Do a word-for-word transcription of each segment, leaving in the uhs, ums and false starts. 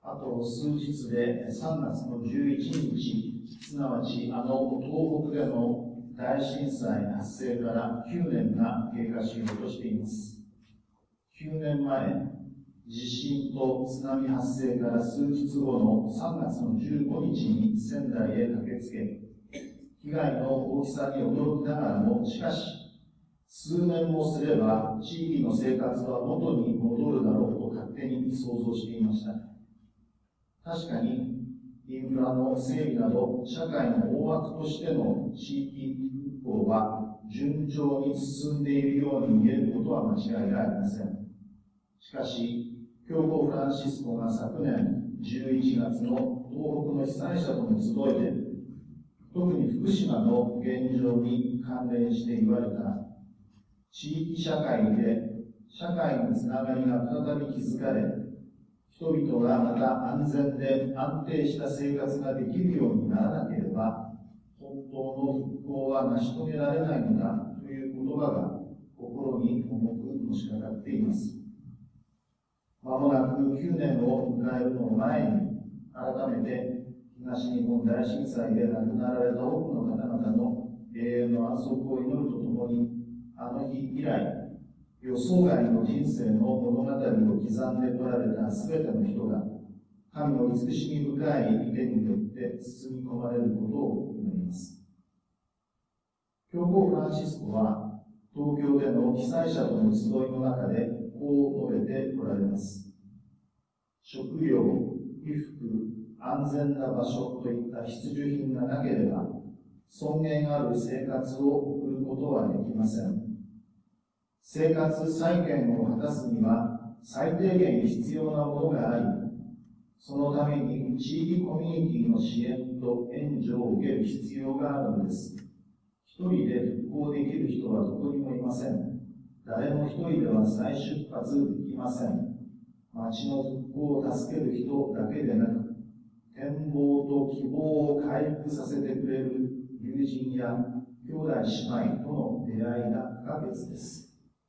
あと数日でさんがつのじゅういちにち、すなわちあの東北での大震災発生からきゅうねんが経過しようとしています。きゅうねんまえ、地震と津波発生から数日後のさんがつのじゅうごにちに仙台へ駆けつけ、被害の大きさに驚きながらも、しかし、数年もすれば地域の生活は元に戻るだろうと勝手に想像していました。確かに、インフラの整備など、社会の大枠としての地域復興は順調に進んでいるように見えることは間違いがありません。しかし、教皇フランシスコが昨年じゅういちがつの東北の被災者との集いで、特に福島の現状に関連して言われた、地域社会で社会のつながりが再び築かれ、人々がまた安全で安定した生活ができるようにならなければ、本当の復興は成し遂げられないのだという言葉が心に重くのしかかっています。まもなくきゅうねんを迎えるのを前に、改めて東日本大震災で亡くなられた多くの方々の永遠の安息を祈るとともに、あの日以来、予想外の人生の物語を刻んでこられたすべての人が、神の慈しみ深い御手によって包み込まれることを祈ります。教皇フランシスコは、東京での被災者との集いの中で、こう述べておられます。食料、衣服、安全な場所といった必需品がなければ、尊厳ある生活を送ることはできません。生活再建を果たすには、最低限必要なものがあり、そのために地域コミュニティの支援と援助を受ける必要があるのです。一人で復興できる人はどこにもいません。誰も一人では再出発できません。町の復興を助ける人だけでなく、展望と希望を回復させてくれる友人や兄弟姉妹との出会いが不可欠です。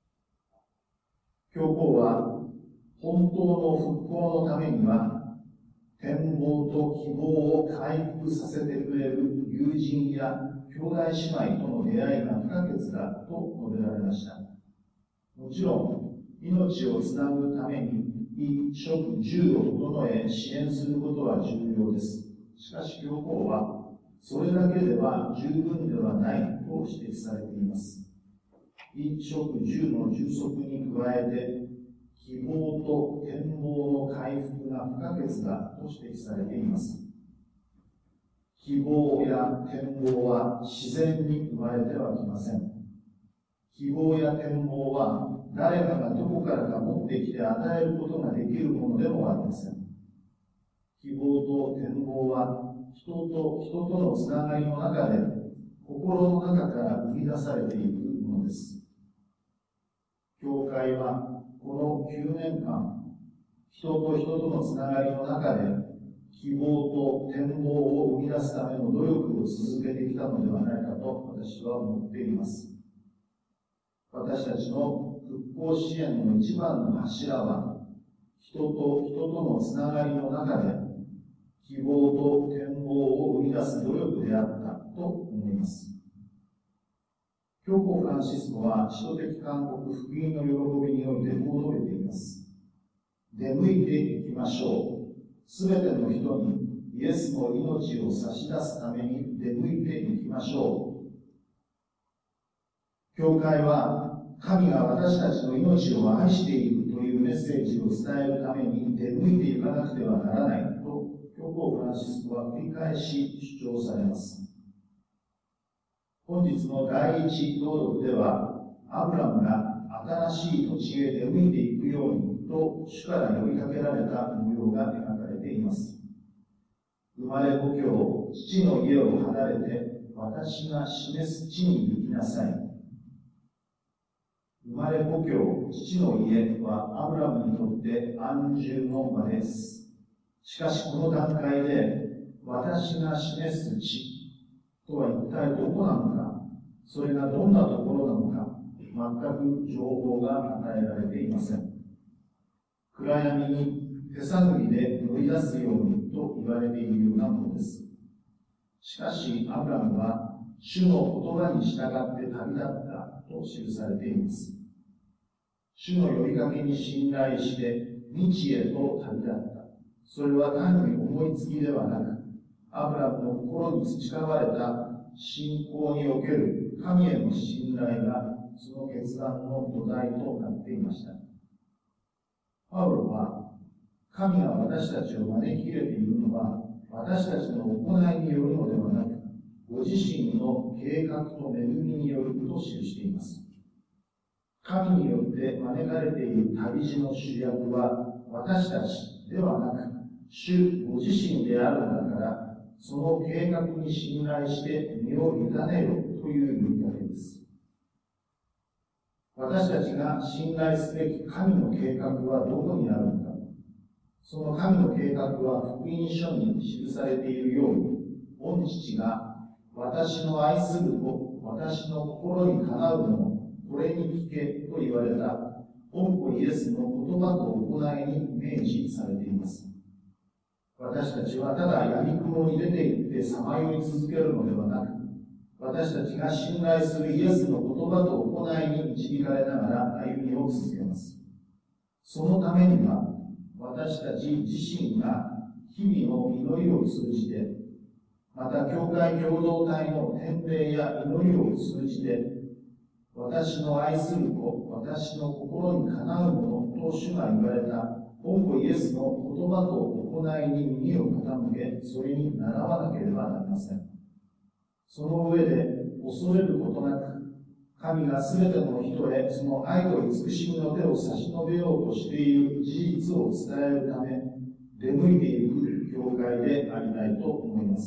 教皇は、本当の復興のためには、展望と希望を回復させてくれる友人や兄弟姉妹との出会いが不可欠だと述べられました。もちろん、命をつなぐために、衣食住を整え支援することは重要です。しかし、教皇は、それだけでは十分ではないと指摘されています。衣食住の充足に加えて、希望と展望の回復が不可欠だと指摘されています。希望や展望は自然に生まれてはきません。希望や展望は誰かがどこからか持ってきて与えることができるものでもありません。希望と展望は人と人とのつながりの中で心の中から生み出されていくものです。教会はこのきゅうねんかん、人と人とのつながりの中で希望と展望を生み出すための努力を続けてきたのではないかと私は思っています。私たちの復興支援の一番の柱は、人と人とのつながりの中で希望と展望を生み出す努力であったと思います。教皇フランシスコは、使徒的勧告福音の喜びにおいてこう述べています。出向いていきましょう。すべての人にイエスの命を差し出すために出向いていきましょう。教会は、神が私たちの命を愛しているというメッセージを伝えるために出向いていかなくてはならないと、教皇フランシスコは繰り返し主張されます。本日の第一道読では、アブラムが新しい土地へ出向いていくようにと主から呼びかけられた模様が描かれています。生まれ故郷、父の家を離れて、私が示す地に行きなさい。生まれ故郷、父の家はアブラムにとって安住の場です。しかしこの段階で、私が示す地とは一体どこなのか、それがどんなところなのか、全く情報が与えられていません。暗闇に手探りで乗り出すようにと言われているようなものです。しかし、アブラムは主の言葉に従って旅立ったと記されています。主の呼びかけに信頼して未知へと旅立った。それは単に思いつきではなく、アブラムの心に培われた信仰における神への信頼がその決断の土台となっていました。パウロは、神が私たちを招き入れているのは、私たちの行いによるのではなく、ご自身の計画と恵みによると記しています。神によって招かれている旅路の主役は私たちではなく、主ご自身であるのだから、その計画に信頼して身を委ねよという呼びかけです。私たちが信頼すべき神の計画はどこにあるのか。その神の計画は福音書に記されているように、御父が私の愛する子、私の心にかなうもの、これに聞けと言われた御子イエスの言葉と行いに明示されています。私たちはただ闇雲に出て行ってさまよい続けるのではなく、私たちが信頼するイエスの言葉と行いに導かれながら歩みを続けます。そのためには、私たち自身が日々の祈りを通じて、また教会共同体の典礼や祈りを通じて、私の愛する子、私の心にかなうものと主が言われた御子イエスの言葉と行いに耳を傾け、それに倣わなければなりません。その上で恐れることなく、神がすべての人へその愛と慈しみの手を差し伸べようとしている事実を伝えるため、出向いていく教会でありたいと思います。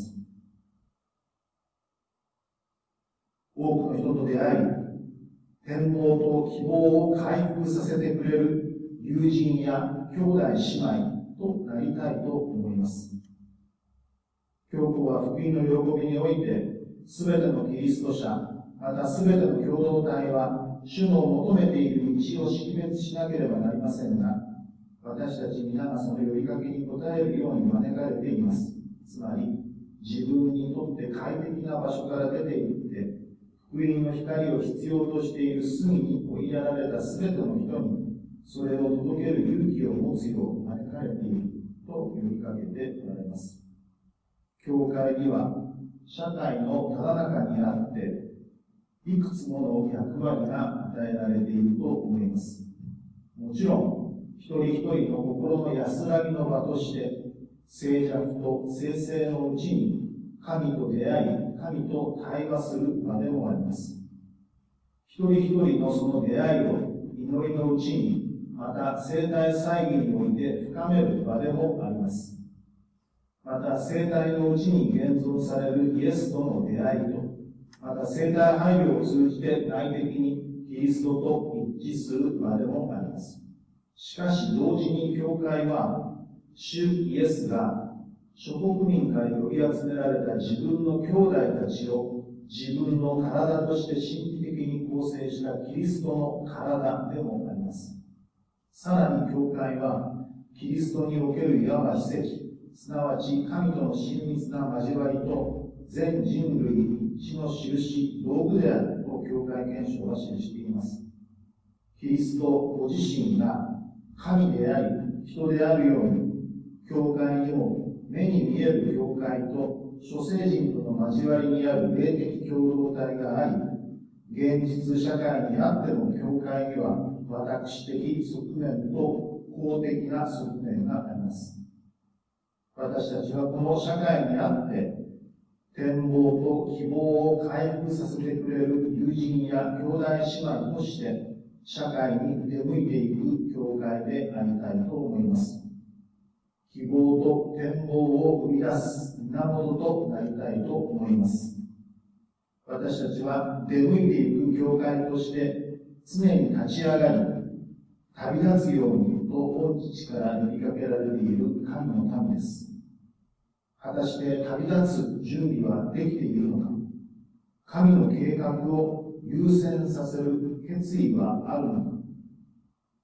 多くの人と出会い、展望と希望を回復させてくれる友人や兄弟姉妹となりたいと思います。教皇は福音の喜びにおいて、すべてのキリスト者、またすべての共同体は、主の求めている道を識別しなければなりませんが、私たち皆がその呼びかけに応えるように招かれています。つまり、自分にとって快適な場所から出て行って、福音の光を必要としている隅に追いやられたすべての人に、それを届ける勇気を持つよう招かれていると呼びかけておられます。教会には、社会のただ中にあって、いくつもの役割が与えられていると思います。もちろん、一人一人の心の安らぎの場として、静寂と静静のうちに神と出会い、神と対話する場でもあります。一人一人のその出会いを祈りのうちに、また生体祭儀において深める場でもあります。また生体のうちに現存されるイエスとの出会いと、また生体配慮を通じて内的にキリストと一致する場でもあります。しかし同時に教会は、主イエスが諸国民から呼び集められた自分の兄弟たちを自分の体として神秘的に構成したキリストの体でもあります。さらに教会は、キリストにおけるいわば奇跡、すなわち神との親密な交わりと全人類一致の印、道具であると教会憲章は記しています。キリストご自身が神であり、人であるように、教会にも目に見える教会と諸聖人との交わりにある霊的共同体があり、現実社会にあっても教会には私的側面と公的な側面があります。私たちはこの社会にあって展望と希望を回復させてくれる友人や兄弟姉妹として社会に出向いていく教会でありたいと思います。希望と展望を生み出す源となりたいと思います。私たちは出向いていく教会として常に立ち上がり、旅立つようにと御父から呼びかけられている神の民です。果たして旅立つ準備はできているのか、神の計画を優先させる決意はあるのか、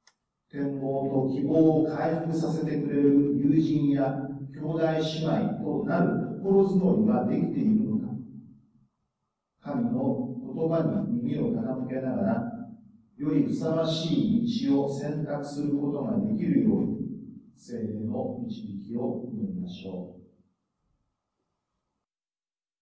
展望と希望を回復させてくれる友人や兄弟姉妹となる心づもりができているのか。神の言葉に耳を傾けながら、よりふさわしい道を選択することができるように、聖霊の導きを祈りましょう。